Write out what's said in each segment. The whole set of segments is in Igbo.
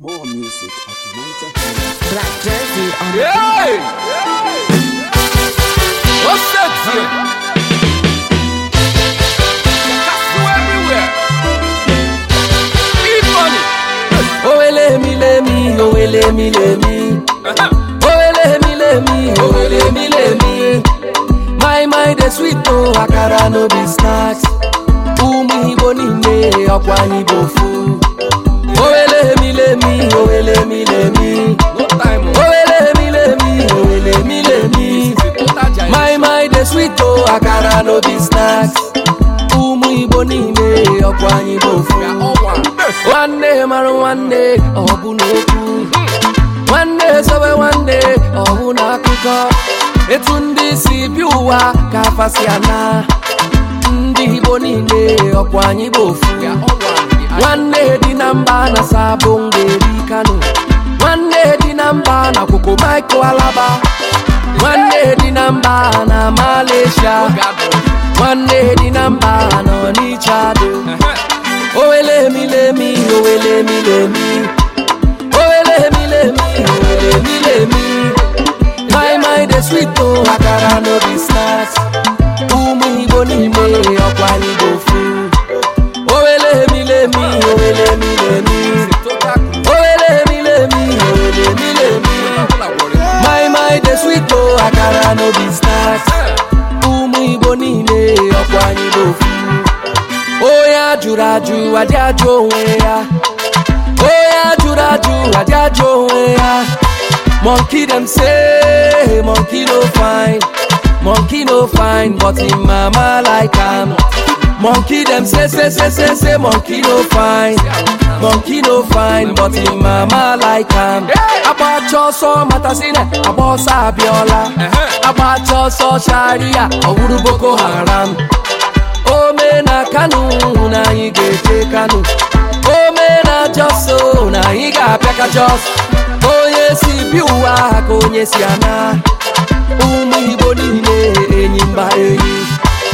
More music at Niger. Black Jersey on the Hey! What's that here? Castle everywhere. Eat money. Oh, let me, oh, let me. Oh, let me. My, the sweet, oh, akara no be snacks. Umi bonine, okwani bofu. Oh, let me. No time. Oh, let me. My, the sweet, oh, akara no be snacks. Umi bonine, okwani bofu. One day, oh, bunoku. One day, so one day, oh, unakuko. Etundi si biwa kafasiana. Ndi bonine, okwani bofu. One day, di namba na sabonge rikano. One day, di namba na kuko Michael Alaba. One day, di namba na Malaysia. One day, di namba na Onichado. Oh, let me. Oh, let me. Oh, let me. My, the sweet, oh, akara no be snacks. Umi boni me, okwani bofu. Oh, let me. Oh, let me. Oh, let me. My, the sweet, oh, akara no be snacks. Umi boni me, okwani bofu. Oh, ya juraju, adiajo ya. Oh, ya juraju, adiajo ya. Monkey them say, monkey no fine, but in mama like am. Monkey them say, monkey no fine, but in mama like am. Abacho so matasine, abosa abiola. Abacho so sharia, owuru Boko Haram. O me na kanu, na igete kanu. O me na joso, na iga peka jos. Onye si biwa ka onye si ana. Ụmụ Igbo niile enyimba enyi.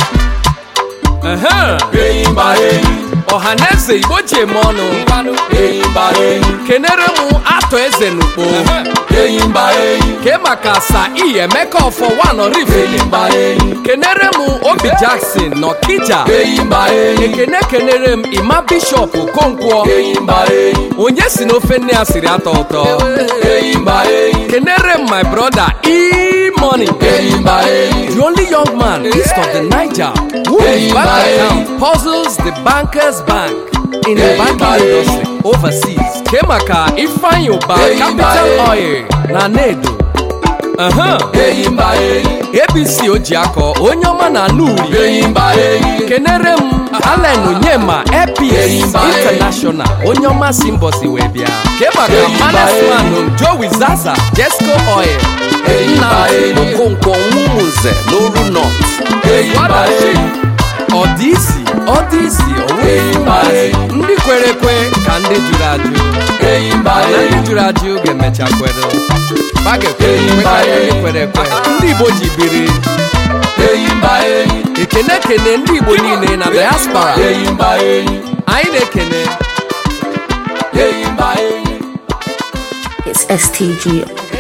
Enyimba enyi. Ọhaneze Igbo ji eme ọnụ. Enyimba enyi. Kenere mụ atọ eze n'ukpo. Enyimba enyi. Ke maka sa iyi Emeka ọfọ one Rife. Enyimba enyi. Kenere mụ Obi Jackson n'Ọkịja. Enyimba enyi. Kenere m Ima Bishop Okonkwo. Enyimba enyi. Onye si n'ofe nne ya siri atọ ụtọ. Enyimba enyi. Kenere m my brother E-Money. Enyimba enyi. The only young man east of the Niger who his bank account puzzles the bankers bank in the banking industry overseas. Kemaka Ifeanyi Uba Capital Oil na Nedo. Enyimba enyi. ABC Ojiako Onyoma na Nuri. Enyimba enyi. Kenere m Allen Onyema EPS International Onyoma Simbosi Webia. Kemaka Management Joey Zaza Jesco Oil. Enyimba enyi. Okonkwo Nwumuze Loru North. Enyimba enyi. Ọdịisi Enyimba enyi. ndị kwere ekwe ka ndị jụrụ ajụ. Enyimba Na enyi. ndị jụrụ ajụ ga-emecha kwere. Bagekwe ndị kwere ekwe ndị Igbo ji biri. Enyimba enyi. Ekene ndị Igbo niile na diaspora. Enyimba enyi. Anyị na-ekene. Enyimba enyi. It's STG.